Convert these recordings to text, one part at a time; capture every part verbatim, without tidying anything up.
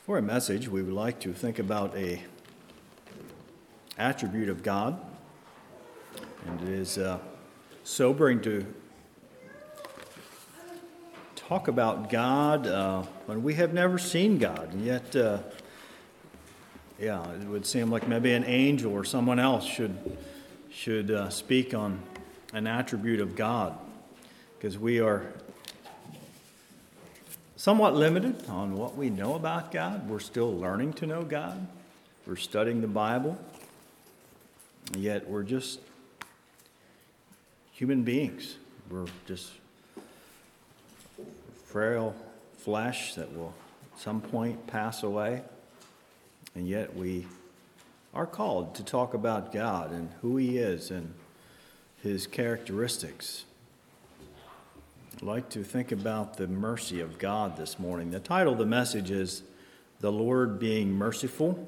For a message, we would like to think about a attribute of God, and it is uh, sobering to talk about God uh, when we have never seen God, and yet, uh, yeah, it would seem like maybe an angel or someone else should should uh, speak on an attribute of God, because we are somewhat limited on what we know about God. We're still learning to know God. We're studying the Bible. And yet we're just human beings. We're just frail flesh that will at some point pass away. And yet we are called to talk about God and who He is and His characteristics. I'd like to think about the mercy of God this morning. The title of the message is The Lord Being Merciful.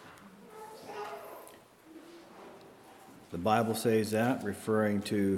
The Bible says that, referring to,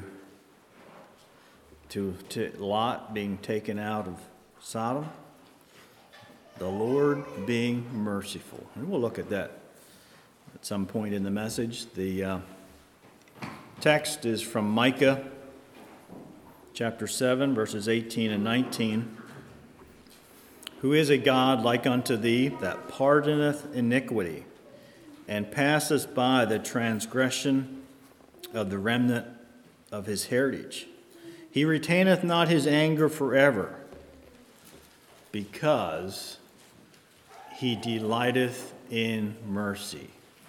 to, to Lot being taken out of Sodom. The Lord being merciful. And we'll look at that at some point in the message. The uh, text is from Micah chapter seven, verses eighteen and nineteen. Who is a God like unto thee, that pardoneth iniquity, and passeth by the transgression of the remnant of his heritage? He retaineth not his anger forever, because he delighteth in mercy.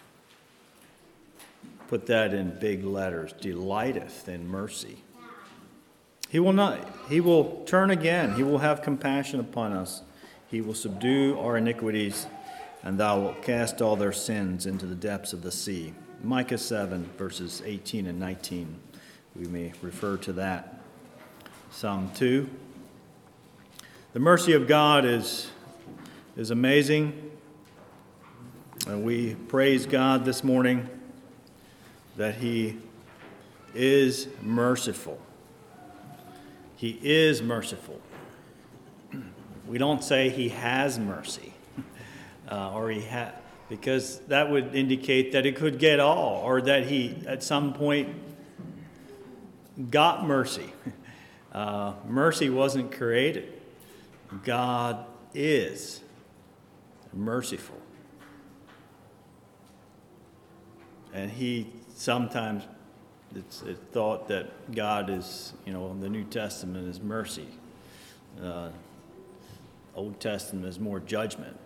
Put that in big letters, delighteth in mercy. He will not, he will turn again. He will have compassion upon us. He will subdue our iniquities, and thou wilt cast all their sins into the depths of the sea. Micah seven, verses eighteen and nineteen. We may refer to that. Psalm two. The mercy of God is, is amazing, and we praise God this morning that He is merciful. He is merciful. We don't say He has mercy, uh, or He ha- because that would indicate that it could get all, or that He at some point got mercy. Uh, mercy wasn't created. God is merciful, and He sometimes. It's, it's thought that God is, you know, the New Testament is mercy. Uh, Old Testament is more judgment.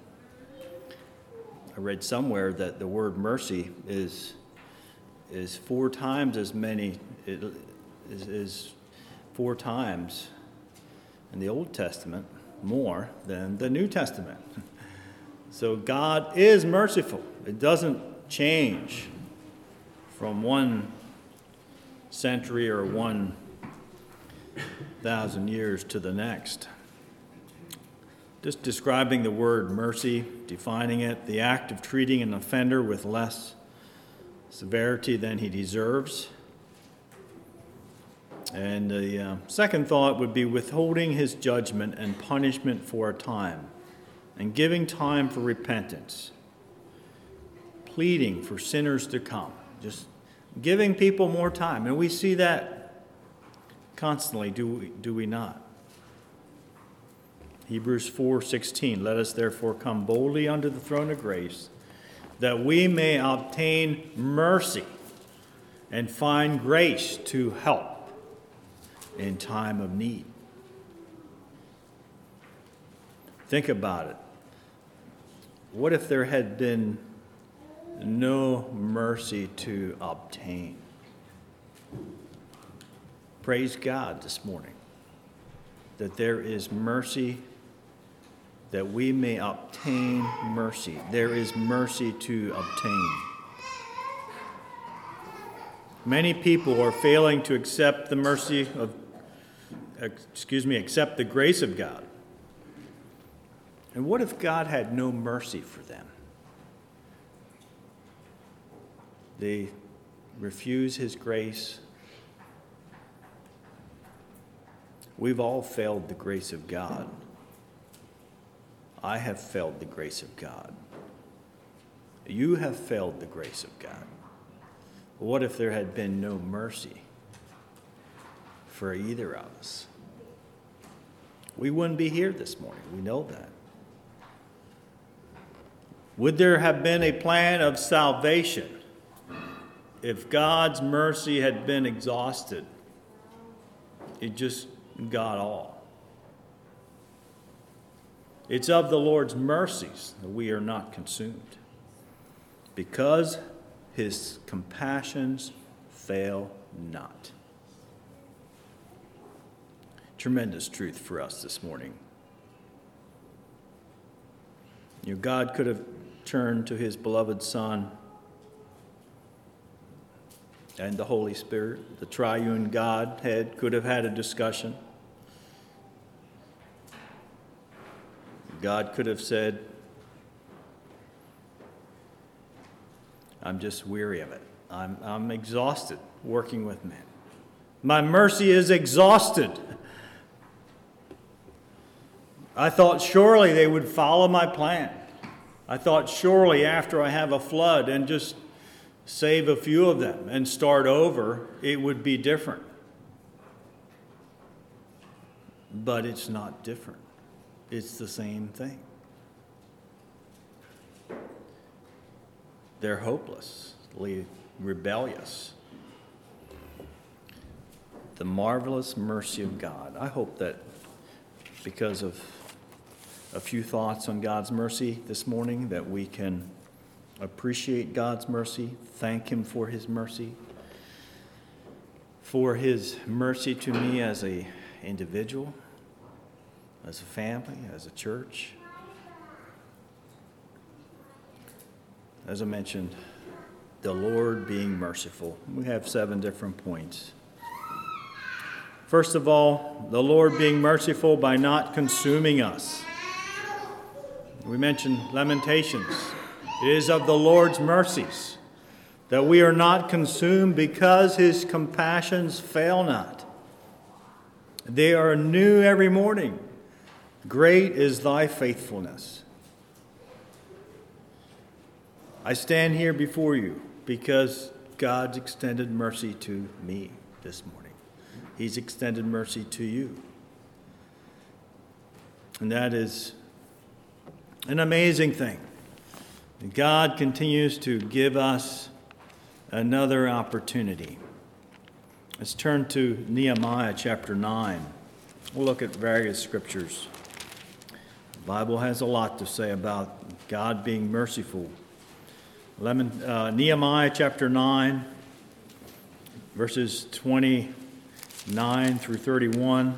I read somewhere that the word mercy is is four times as many, it is, is four times in the Old Testament more than the New Testament. So God is merciful. It doesn't change from one century or one thousand years to the next. Just describing the word mercy, defining it, the act of treating an offender with less severity than he deserves. And the uh, second thought would be withholding his judgment and punishment for a time, and giving time for repentance, pleading for sinners to come. Just giving people more time. And we see that constantly, do we, do we not? Hebrews four sixteen, let us therefore come boldly unto the throne of grace, that we may obtain mercy and find grace to help in time of need. Think about it. What if there had been no mercy to obtain? Praise God this morning that there is mercy, that we may obtain mercy. There is mercy to obtain. Many people are failing to accept the mercy of, excuse me, accept the grace of God. And what if God had no mercy for them? They refuse His grace. We've all failed the grace of God. I have failed the grace of God. You have failed the grace of God. What if there had been no mercy for either of us? We wouldn't be here this morning. We know that. Would there have been a plan of salvation if God's mercy had been exhausted? It just got all. It's of the Lord's mercies that we are not consumed, because his compassions fail not. Tremendous truth for us this morning. You know, God could have turned to his beloved Son and the Holy Spirit. The triune Godhead could have had a discussion. God could have said, I'm just weary of it. I'm, I'm exhausted working with men. My mercy is exhausted. I thought surely they would follow my plan. I thought surely after I have a flood and just save a few of them and start over, it would be different. But it's not different. It's the same thing. They're hopelessly rebellious. The marvelous mercy of God. I hope that because of a few thoughts on God's mercy this morning, that we can appreciate God's mercy, thank him for his mercy, for his mercy to me as an individual, as a family, as a church. As I mentioned, the Lord being merciful. We have seven different points. First of all, the Lord being merciful by not consuming us. We mentioned Lamentations. It is of the Lord's mercies that we are not consumed, because his compassions fail not. They are new every morning. Great is thy faithfulness. I stand here before you because God's extended mercy to me this morning. He's extended mercy to you. And that is an amazing thing. God continues to give us another opportunity. Let's turn to Nehemiah chapter nine. We'll look at various scriptures. The Bible has a lot to say about God being merciful. Lemon, uh, Nehemiah chapter nine, verses twenty-nine through thirty-one.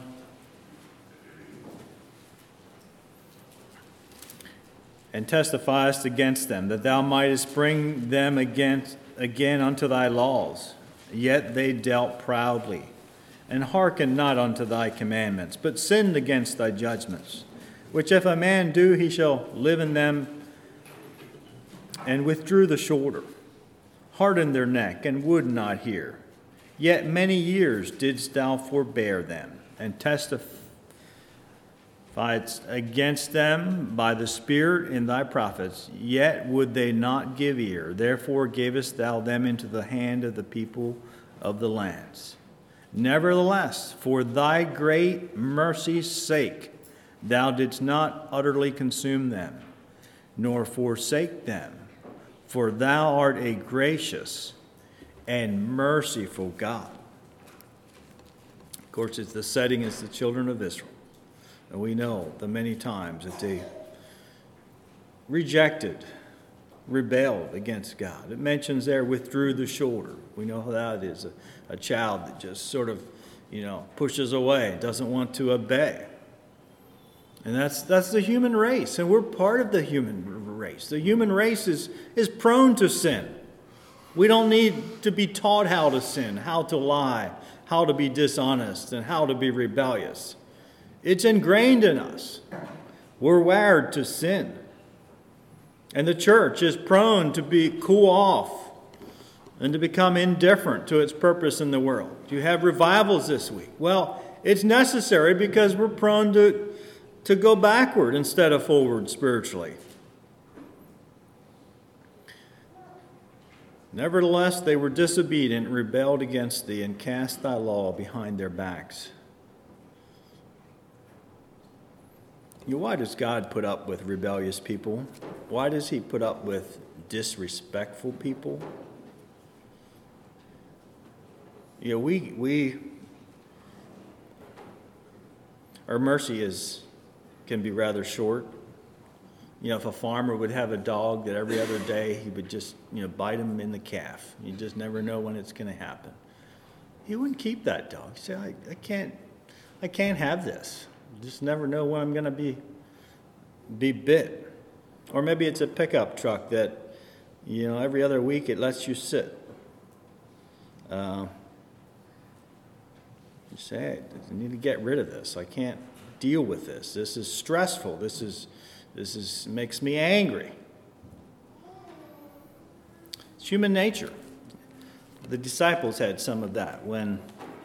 And testifiest against them, that thou mightest bring them against, again unto thy laws. Yet they dealt proudly, and hearkened not unto thy commandments, but sinned against thy judgments, which if a man do, he shall live in them, and withdrew the shoulder, hardened their neck, and would not hear. Yet many years didst thou forbear them, and testified against them by the Spirit in thy prophets, yet would they not give ear. Therefore gavest thou them into the hand of the people of the lands. Nevertheless, for thy great mercy's sake, thou didst not utterly consume them, nor forsake them. For thou art a gracious and merciful God. Of course, it's the setting is the children of Israel. And we know the many times that they rejected, rebelled against God. It mentions there, withdrew the shoulder. We know how that is. A, a child that just sort of, you know, pushes away, doesn't want to obey. And that's that's the human race, and we're part of the human race. The human race is, is prone to sin. We don't need to be taught how to sin, how to lie, how to be dishonest, and how to be rebellious. It's ingrained in us. We're wired to sin. And the church is prone to be cool off and to become indifferent to its purpose in the world. Do you have revivals this week? Well, it's necessary because we're prone to to go backward instead of forward spiritually. Nevertheless, they were disobedient, rebelled against thee, and cast thy law behind their backs. You know, why does God put up with rebellious people? Why does he put up with disrespectful people? You know, we, we, our mercy is, can be rather short. You know, if a farmer would have a dog that every other day he would just, you know, bite him in the calf. You just never know when it's going to happen. He wouldn't keep that dog. He'd say, I, I can't, I can't have this. You just never know when I'm going to be, be bit. Or maybe it's a pickup truck that, you know, every other week it lets you sit. Uh, you say, I need to get rid of this. I can't deal with this. This is stressful. This is... This is makes me angry. It's human nature. The disciples had some of that when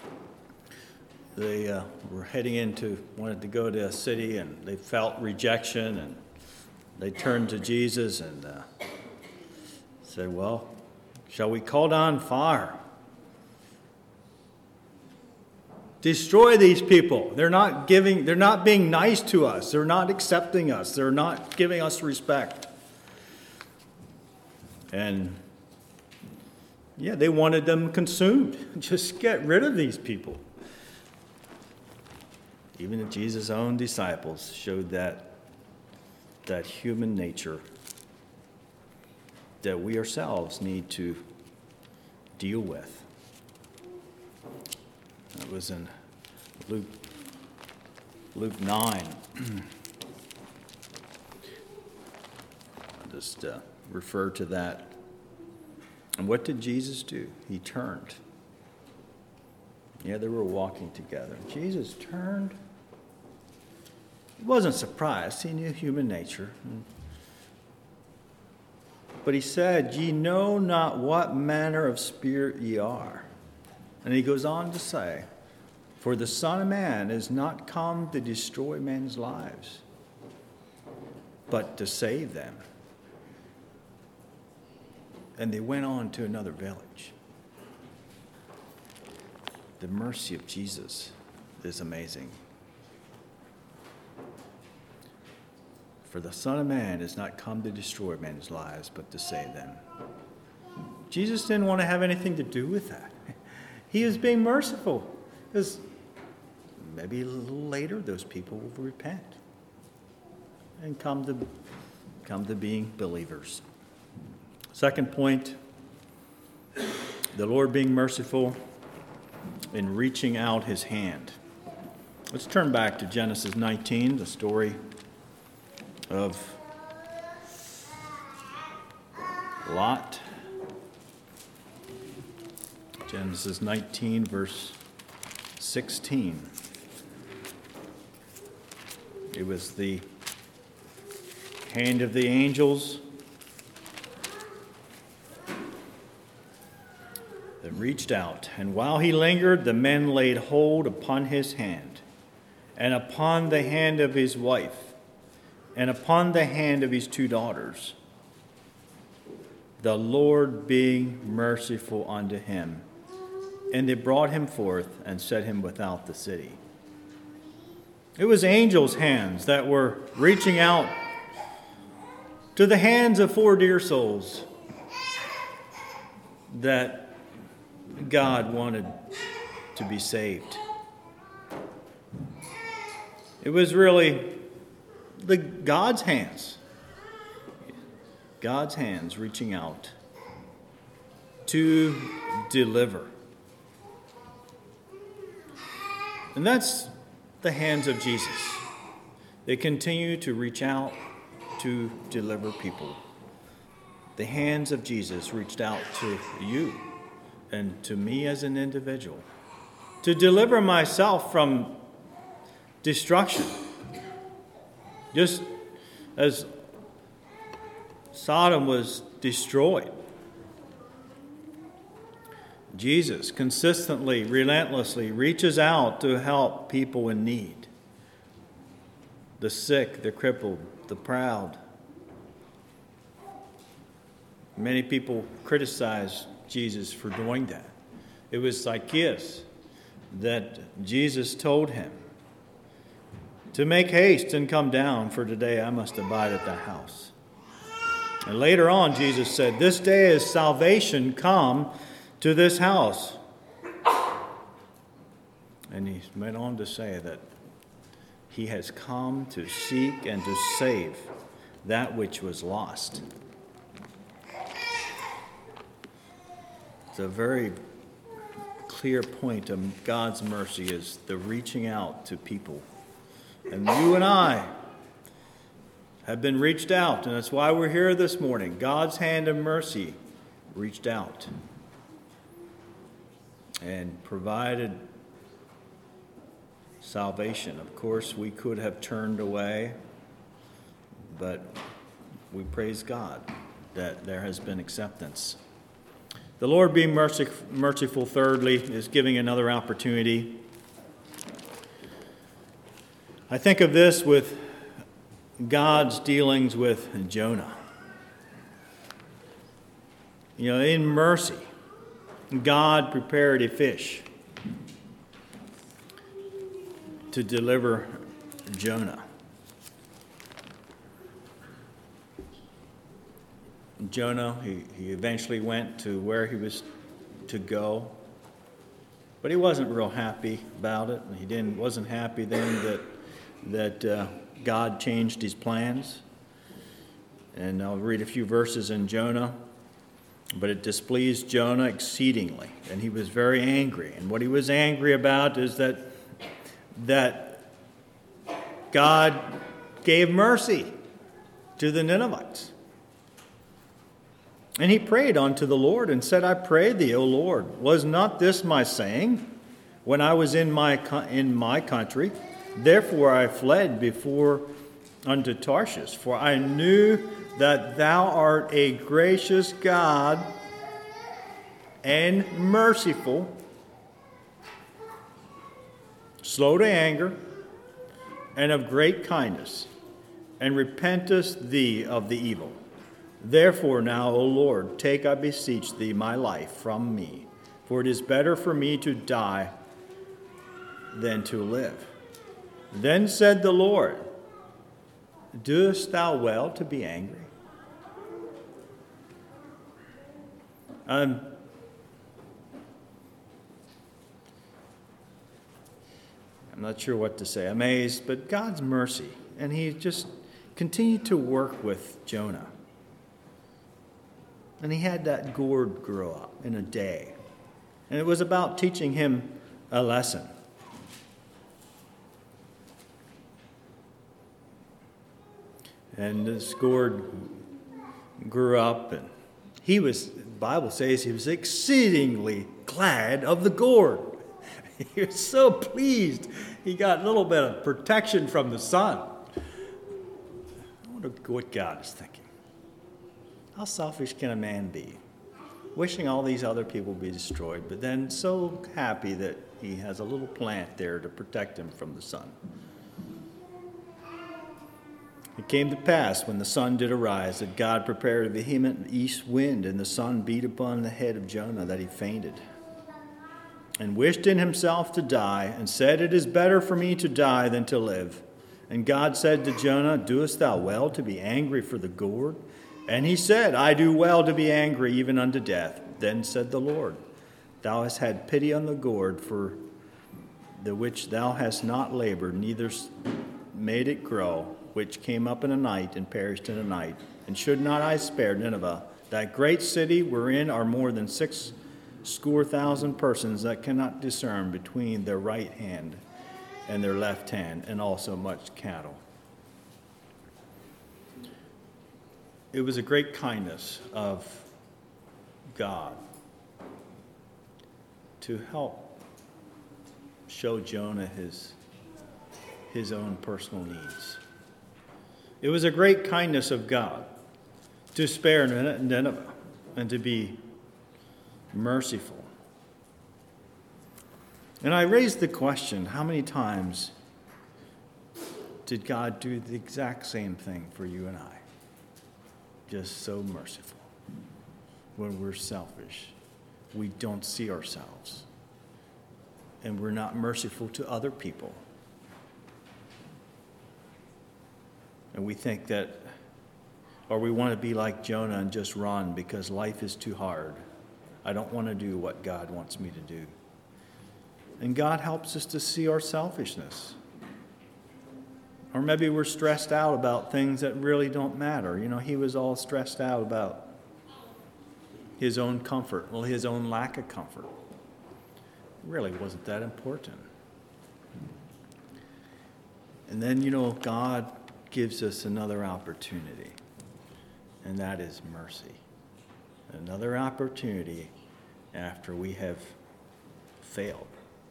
they uh, were heading into, wanted to go to a city, and they felt rejection, and they turned to Jesus and uh, said, well, shall we call down fire? Destroy these people. They're not giving, they're not being nice to us. They're not accepting us. They're not giving us respect. And yeah, they wanted them consumed. Just get rid of these people. Even Jesus' own disciples showed that, that human nature that we ourselves need to deal with. That was in Luke, Luke nine. I'll just uh, refer to that. And what did Jesus do? He turned. Yeah, they were walking together. Jesus turned. He wasn't surprised. He knew human nature. But he said, ye know not what manner of spirit ye are. And he goes on to say, for the Son of Man is not come to destroy men's lives, but to save them. And they went on to another village. The mercy of Jesus is amazing. For the Son of Man is not come to destroy men's lives, but to save them. Jesus didn't want to have anything to do with that. He is being merciful, because maybe a little later those people will repent and come to come to being believers. Second point, the Lord being merciful in reaching out his hand. Let's turn back to Genesis nineteen, the story of Lot. Genesis nineteen, verse sixteen. It was the hand of the angels that reached out, and while he lingered, the men laid hold upon his hand, and upon the hand of his wife, and upon the hand of his two daughters, the Lord being merciful unto him. And they brought him forth and set him without the city. It was angels' hands that were reaching out to the hands of four dear souls that God wanted to be saved. It was really the God's hands. God's hands reaching out to deliver. And that's the hands of Jesus. They continue to reach out to deliver people. The hands of Jesus reached out to you and to me as an individual to deliver myself from destruction. Just as Sodom was destroyed, Jesus consistently, relentlessly reaches out to help people in need. the sick, the crippled, the proud. Many people criticize Jesus for doing that. It was Zacchaeus that Jesus told him to make haste and come down, for today I must abide at thy house. And later on, Jesus said, this day is salvation come to this house. And he went on to say that he has come to seek and to save that which was lost. It's a very clear point of God's mercy is the reaching out to people. And you and I have been reached out, and that's why we're here this morning. God's hand of mercy reached out and provided salvation. Of course, we could have turned away, but we praise God that there has been acceptance. The Lord being merciful, thirdly, is giving another opportunity. I think of this with God's dealings with Jonah. You know, in mercy, God prepared a fish to deliver Jonah. Jonah, he, he eventually went to where he was to go, but he wasn't real happy about it. He didn't wasn't happy then that that uh, God changed his plans. And I'll read a few verses in Jonah. But it displeased Jonah exceedingly, and he was very angry. And what he was angry about is that that God gave mercy to the Ninevites. And he prayed unto the Lord and said, I pray thee, O Lord, was not this my saying when I was in my in my country? Therefore I fled before unto Tarshish, for I knew that thou art a gracious God and merciful, slow to anger, and of great kindness, and repentest thee of the evil. Therefore now, O Lord, take, I beseech thee, my life from me, for it is better for me to die than to live. Then said the Lord, doest thou well to be angry? Um, I'm not sure what to say. Amazed, but God's mercy. And he just continued to work with Jonah. And he had that gourd grow up in a day. And it was about teaching him a lesson. And this gourd grew up, and he was, the Bible says, he was exceedingly glad of the gourd. He was so pleased. He got a little bit of protection from the sun. I wonder what God is thinking. How selfish can a man be? Wishing all these other people be destroyed, but then so happy that he has a little plant there to protect him from the sun. It came to pass, when the sun did arise, that God prepared a vehement east wind, and the sun beat upon the head of Jonah, that he fainted, and wished in himself to die, and said, it is better for me to die than to live. And God said to Jonah, doest thou well to be angry for the gourd? And he said, I do well to be angry, even unto death. Then said the Lord, thou hast had pity on the gourd, for the which thou hast not labored, neither made it grow, which came up in a night and perished in a night. And should not I spare Nineveh, that great city wherein are more than six score thousand persons that cannot discern between their right hand and their left hand, and also much cattle. It was a great kindness of God to help show Jonah his, his own personal needs. It was a great kindness of God to spare Nineveh and to be merciful. And I raised the question, how many times did God do the exact same thing for you and I? Just so merciful. When we're selfish, we don't see ourselves. And we're not merciful to other people. And we think that, or we want to be like Jonah and just run because life is too hard. I don't want to do what God wants me to do. And God helps us to see our selfishness. Or maybe we're stressed out about things that really don't matter. You know, he was all stressed out about his own comfort, well, his own lack of comfort. It really wasn't that important. And then, you know, God gives us another opportunity, and that is mercy. Another opportunity after we have failed.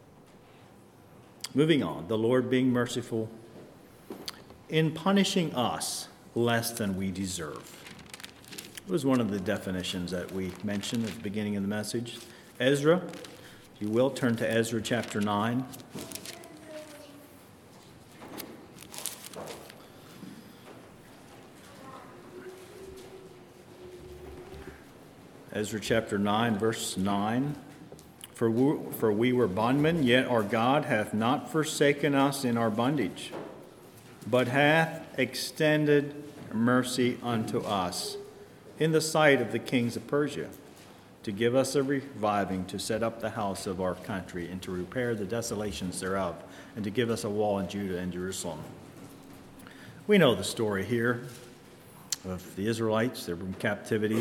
Moving on, the Lord being merciful in punishing us less than we deserve. It was one of the definitions that we mentioned at the beginning of the message. Ezra, if you will, turn to Ezra chapter nine. Ezra chapter nine, verse nine. For we, for we were bondmen, yet our God hath not forsaken us in our bondage, but hath extended mercy unto us in the sight of the kings of Persia, to give us a reviving, to set up the house of our country, and to repair the desolations thereof, and to give us a wall in Judah and Jerusalem. We know the story here of the Israelites. They were in captivity.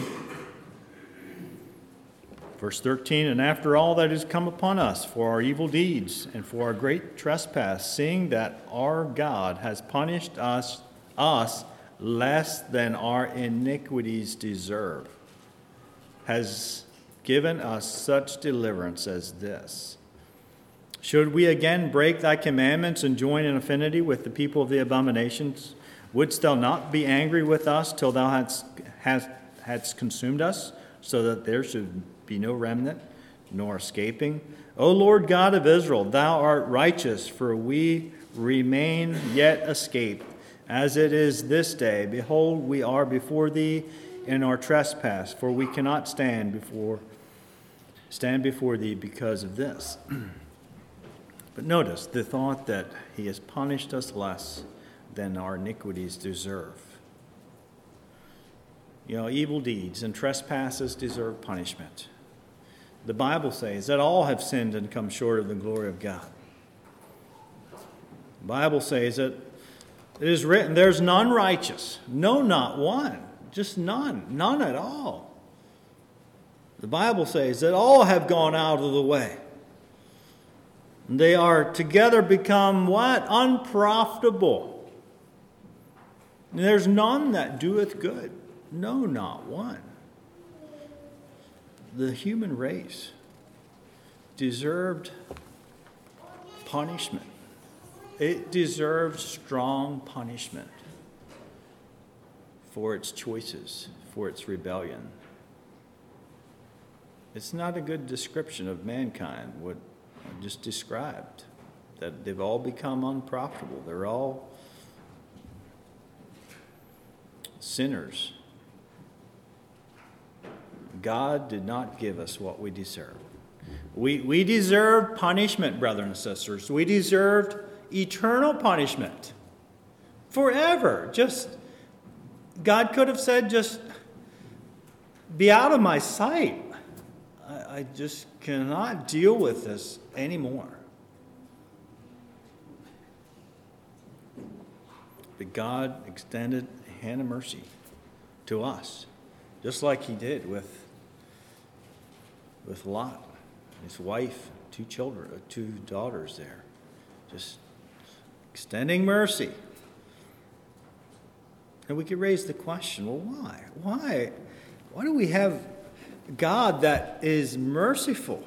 Verse thirteen, and after all that is come upon us for our evil deeds and for our great trespass, seeing that our God has punished us, us less than our iniquities deserve, has given us such deliverance as this. Should we again break thy commandments and join in affinity with the people of the abominations? Wouldst thou not be angry with us till thou hadst, hadst, hadst consumed us, so that there should be no remnant, nor escaping? O Lord God of Israel, thou art righteous, for we remain yet escaped. As it is this day, behold, we are before thee in our trespass, for we cannot stand before stand before thee because of this. But notice the thought that he has punished us less than our iniquities deserve. You know, evil deeds and trespasses deserve punishment. The Bible says that all have sinned and come short of the glory of God. The Bible says that it is written, there's none righteous. No, not one. Just none. None at all. The Bible says that all have gone out of the way. They are together become what? Unprofitable. And there's none that doeth good. No, not one. The human race deserved punishment. It deserved strong punishment for its choices, for its rebellion. It's not a good description of mankind, what I just described, that they've all become unprofitable. They're all sinners. God did not give us what we deserved. We, we deserved punishment, brothers and sisters. We deserved eternal punishment. Forever. Just, God could have said, just be out of my sight. I, I just cannot deal with this anymore. But God extended a hand of mercy to us, just like he did with with Lot, his wife, two children, two daughters there, just extending mercy. And we could raise the question, well, why? Why? Why do we have God that is merciful?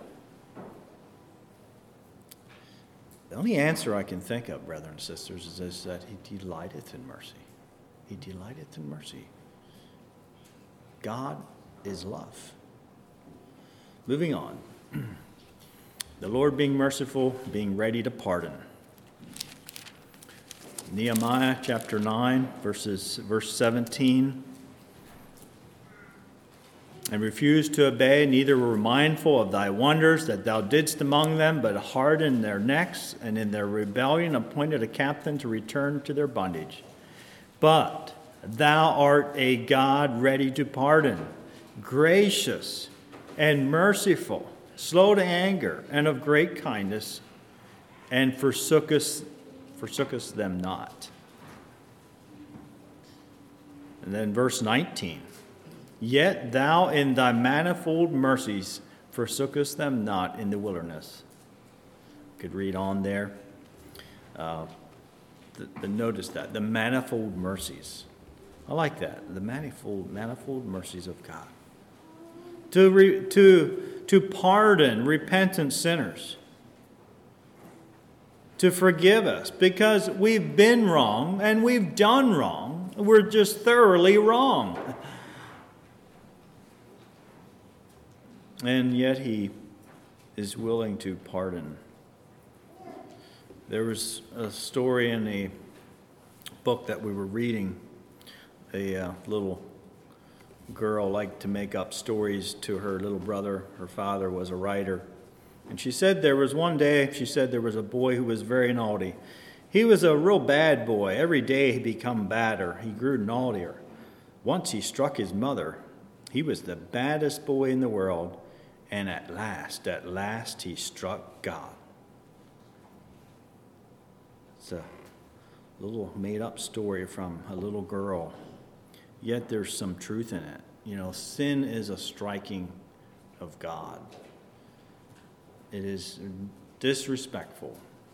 The only answer I can think of, brothers and sisters, is, is that he delighteth in mercy. He delighteth in mercy. God is love. Moving on. The Lord being merciful, being ready to pardon. Nehemiah chapter nine, verses verse seventeen. And refused to obey, neither were mindful of thy wonders that thou didst among them, but hardened their necks, and in their rebellion appointed a captain to return to their bondage. But thou art a God ready to pardon, gracious and merciful, slow to anger, and of great kindness, and forsookest, forsookest them not. And then verse nineteen. Yet thou in thy manifold mercies forsookest them not in the wilderness. Could read on there. Uh, the, the, notice that, the manifold mercies. I like that, the manifold, manifold mercies of God. To, re, to, to pardon repentant sinners. To forgive us because we've been wrong and we've done wrong. We're just thoroughly wrong. And yet he is willing to pardon. There was a story in a book that we were reading. A uh, little girl liked to make up stories to her little brother. Her father was a writer. And she said there was one day, she said there was a boy who was very naughty. He was a real bad boy. Every day he became badder. He grew naughtier. Once he struck his mother. He was the baddest boy in the world. And at last, at last, he struck God. It's a little made-up story from a little girl. Yet there's some truth in it. You know, sin is a striking of God. It is disrespectful.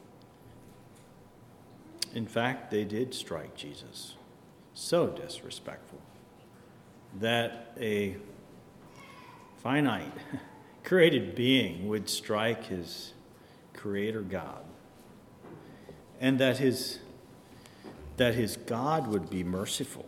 In fact, they did strike Jesus. So disrespectful that a finite created being would strike his creator God, and that his that his God would be merciful.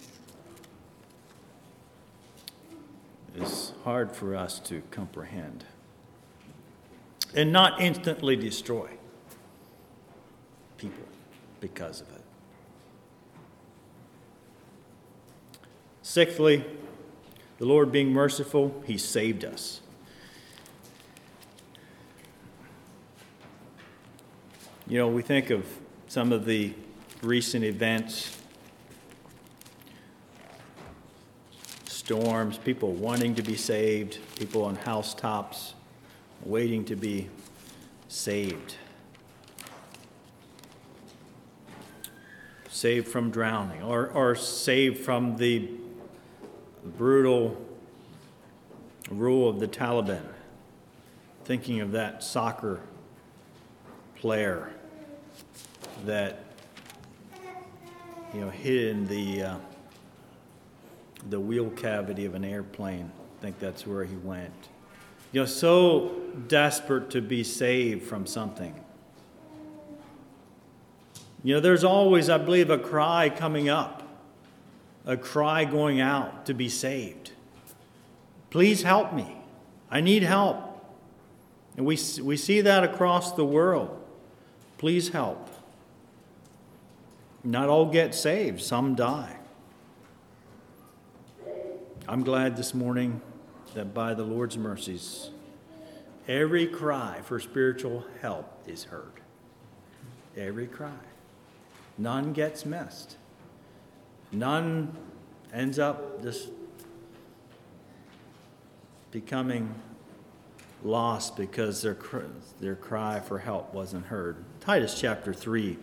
It's hard for us to comprehend, and not instantly destroy people because of it. Sixthly, the Lord being merciful, he saved us. You know, we think of some of the recent events, storms, people wanting to be saved, people on housetops waiting to be saved. Saved from drowning, or, or saved from the brutal rule of the Taliban. Thinking of that soccer player that, you know, hid in the uh, the wheel cavity of an airplane. I think that's where he went. You know, so desperate to be saved from something. You know, there's always, I believe, a cry coming up, a cry going out to be saved. Please help me. I need help. And we we see that across the world. Please help. Not all get saved, some die. I'm glad this morning that by the Lord's mercies, every cry for spiritual help is heard. Every cry. None gets missed. None ends up just becoming lost because their their cry for help wasn't heard. Titus chapter three,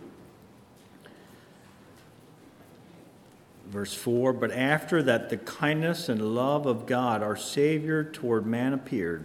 verse four, but after that the kindness and love of God our Savior toward man appeared,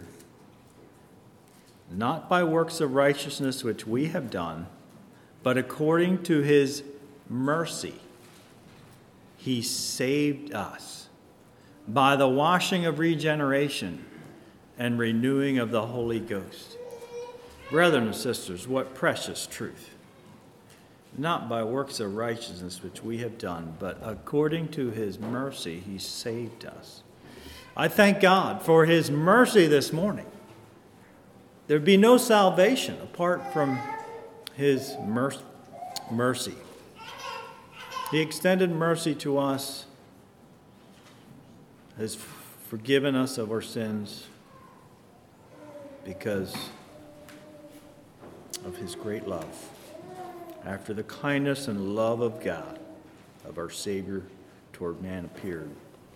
not by works of righteousness which we have done, but according to his mercy, he saved us by the washing of regeneration and renewing of the Holy Ghost. Brethren and sisters, what precious truth. Not by works of righteousness which we have done, but according to his mercy, he saved us. I thank God for his mercy this morning. There'd be no salvation apart from his mercy. He extended mercy to us, has forgiven us of our sins because of his great love. After the kindness and love of God, of our Savior toward man appeared.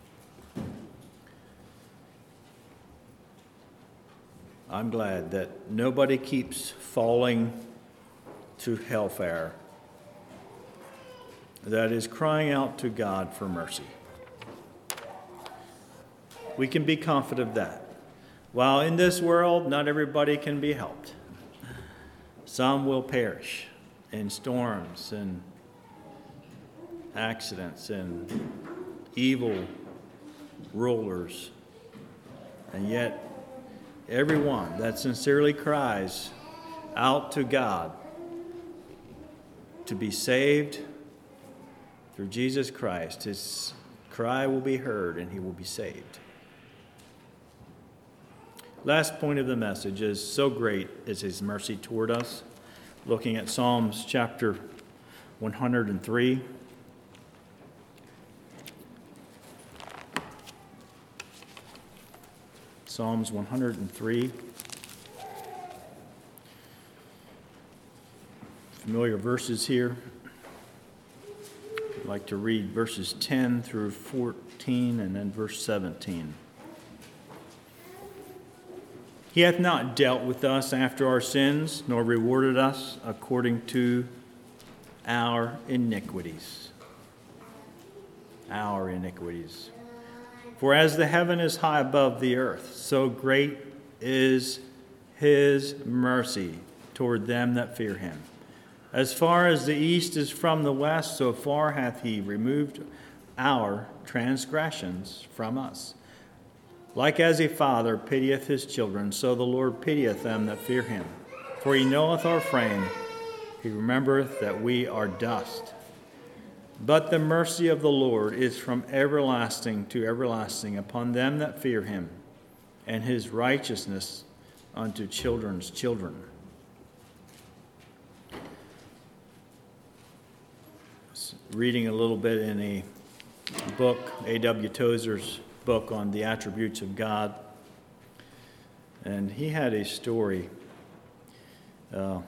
I'm glad that nobody keeps falling to hellfire, that is crying out to God for mercy. We can be confident of that. While in this world, not everybody can be helped. Some will perish in storms and accidents and evil rulers. And yet, everyone that sincerely cries out to God to be saved through Jesus Christ, his cry will be heard and he will be saved. Last point of the message is, so great is his mercy toward us. Looking at Psalms chapter one hundred three. Psalms one hundred three. Familiar verses here. I'd like to read verses ten through fourteen and then verse seventeen. He hath not dealt with us after our sins, nor rewarded us according to our iniquities. Our iniquities. For as the heaven is high above the earth, so great is his mercy toward them that fear him. As far as the east is from the west, so far hath he removed our transgressions from us. Like as a father pitieth his children, so the Lord pitieth them that fear him. For he knoweth our frame, he remembereth that we are dust. But the mercy of the Lord is from everlasting to everlasting upon them that fear him, and his righteousness unto children's children. Reading a little bit in a book, A W Tozer's book on the attributes of God, and he had a story uh,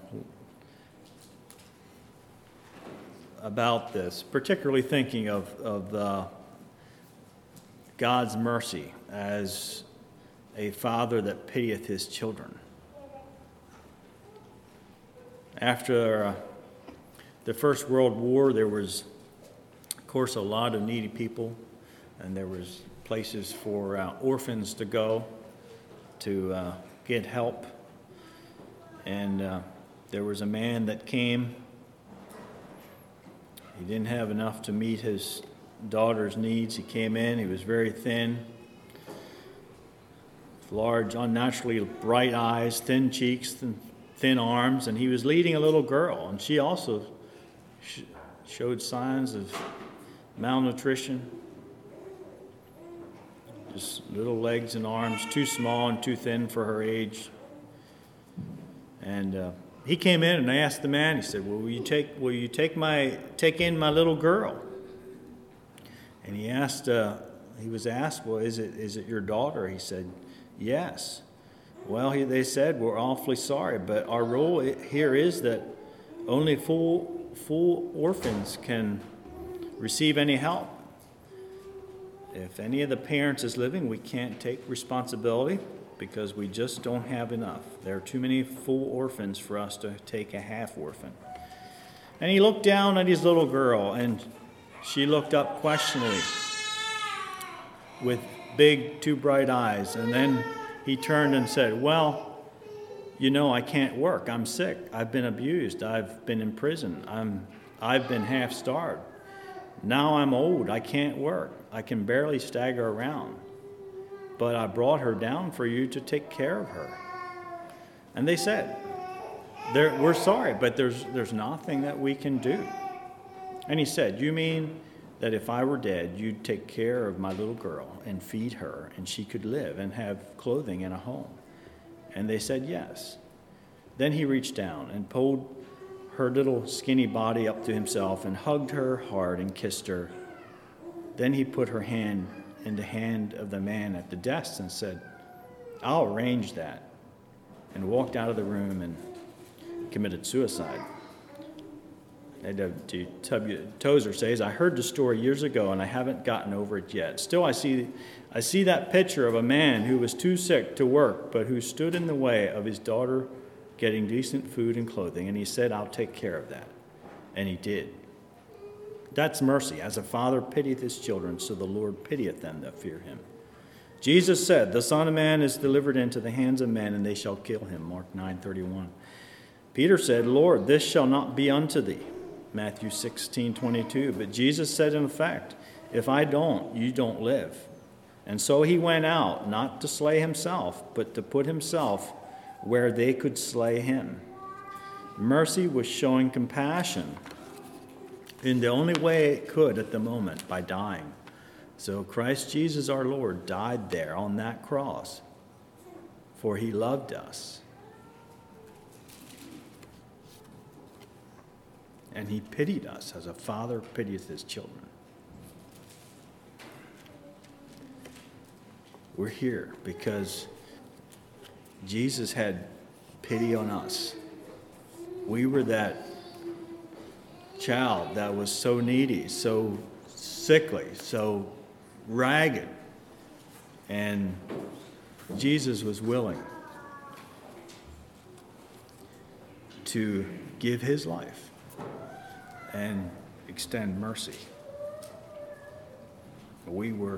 about this, particularly thinking of, of uh, God's mercy as a father that pitieth his children. After uh, the First World War, there was, of course, a lot of needy people, and there was places for uh, orphans to go to uh, get help. And uh, there was a man that came. He didn't have enough to meet his daughter's needs. He came in, he was very thin, large, unnaturally bright eyes, thin cheeks, thin, thin arms, and he was leading a little girl, and she also sh- showed signs of malnutrition. Just little legs and arms, too small and too thin for her age. And uh, he came in and asked the man, he said, well, will you take will you take my take in my little girl? And he asked, uh, he was asked, well, is it is it your daughter? He said, yes. Well, he, they said, we're awfully sorry, but our rule here is that only full full orphans can receive any help. If any of the parents is living, we can't take responsibility because we just don't have enough. There are too many full orphans for us to take a half orphan. And he looked down at his little girl, and she looked up questioningly with big, too bright eyes. And then he turned and said, well, you know, I can't work. I'm sick. I've been abused. I've been in prison. I'm, I've been half starved. Now I'm old. I can't work. I can barely stagger around. But I brought her down for you to take care of her. And they said, we're sorry, but there's there's nothing that we can do. And he said, you mean that if I were dead, you'd take care of my little girl and feed her, and she could live and have clothing and a home? And they said, yes. Then he reached down and pulled her little skinny body up to himself and hugged her hard and kissed her. Then he put her hand in the hand of the man at the desk and said, "I'll arrange that," and walked out of the room and committed suicide. A W Tozer says, "I heard the story years ago and I haven't gotten over it yet. Still, I see, I see that picture of a man who was too sick to work, but who stood in the way of his daughter getting decent food and clothing, and he said, 'I'll take care of that.' And he did. That's mercy. As a father pitieth his children, so the Lord pitieth them that fear him. Jesus said, 'The Son of Man is delivered into the hands of men, and they shall kill him.' Mark nine thirty-one. Peter said, 'Lord, this shall not be unto thee.' Matthew sixteen twenty-two. But Jesus said in effect, 'If I don't, you don't live.' And so he went out, not to slay himself, but to put himself where they could slay him. Mercy was showing compassion in the only way it could at the moment, by dying. So Christ Jesus our Lord died there on that cross, for he loved us. And he pitied us as a father pitieth his children. We're here because Jesus had pity on us. We were that child that was so needy, so sickly, so ragged. And Jesus was willing to give his life and extend mercy. We were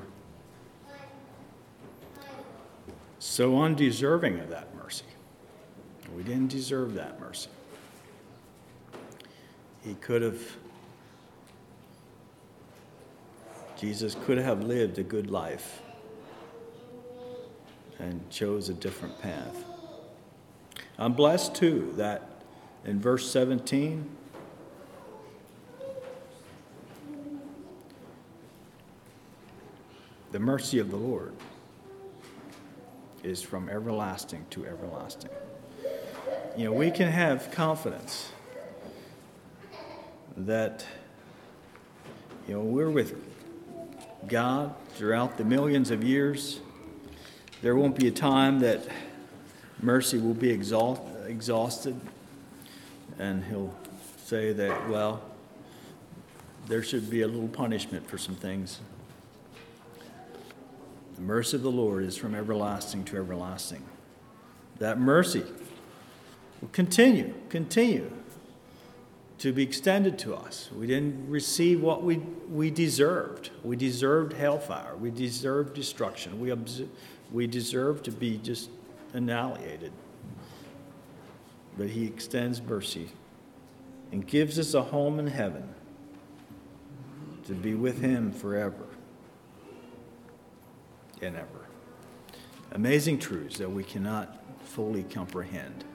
so undeserving of that mercy. We didn't deserve that mercy. He could have, Jesus could have lived a good life and chose a different path. I'm blessed too that in verse seventeen, the mercy of the Lord is from everlasting to everlasting. You know, we can have confidence that, you know, we're with God throughout the millions of years. There won't be a time that mercy will be exhaust, exhausted, and he'll say that, well, there should be a little punishment for some things. The mercy of the Lord is from everlasting to everlasting. That mercy will continue, continue to be extended to us. We didn't receive what we we deserved. We deserved hellfire. We deserved destruction. We obs- we deserved to be just annihilated. But he extends mercy and gives us a home in heaven to be with him forever and ever. Amazing truths that we cannot fully comprehend.